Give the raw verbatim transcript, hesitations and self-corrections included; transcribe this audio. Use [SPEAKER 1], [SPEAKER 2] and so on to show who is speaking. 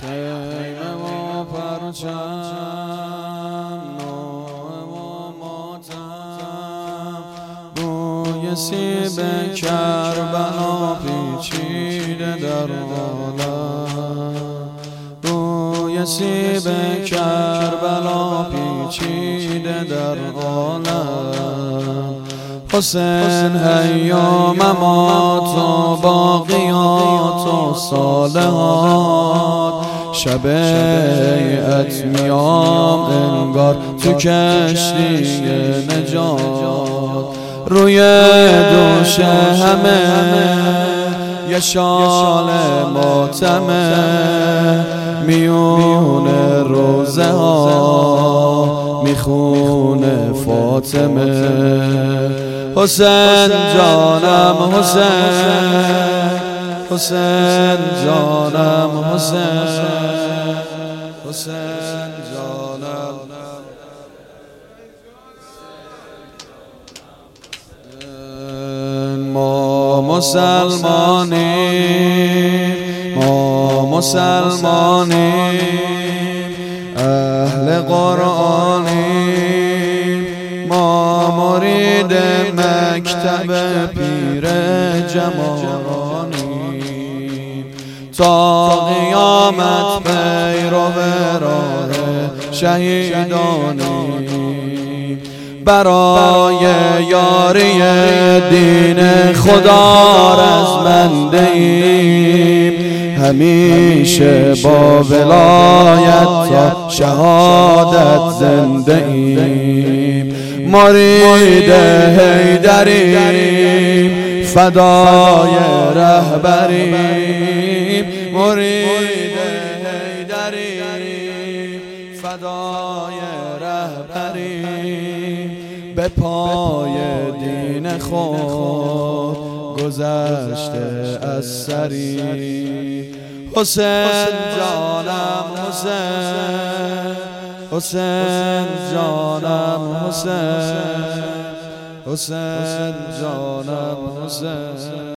[SPEAKER 1] خیمه و پرچم نوع و ماتم بوی سیب کربلا پیچیده در عالم بوی سیب کربلا پیچیده در عالم حسین حیا ممات و باقیات و صالحات شب بیعت میام انگار تو کشتی نجات روی دوش همه یه شال ماتمه میونه روزه ها میخونه فاطمه حسین جانم حسین حسین جانم حسین حسین جانم ما مسلمانیم ما مسلمانیم اهل قرآنیم ما مرید مکتب پیر جمالانیم تا قیامت پیرو راه شهیدانیم برای یاری دین خدا رزمنده‌ایم همیشه با ولایت تا شهادت زنده ایم مرید حیدریم فدای رهبریم مرید حیدریم فدای رهبریم به پای دین خود گذشته از سری حسین جانم حسین حسین جانم حسین حسین جانم حسین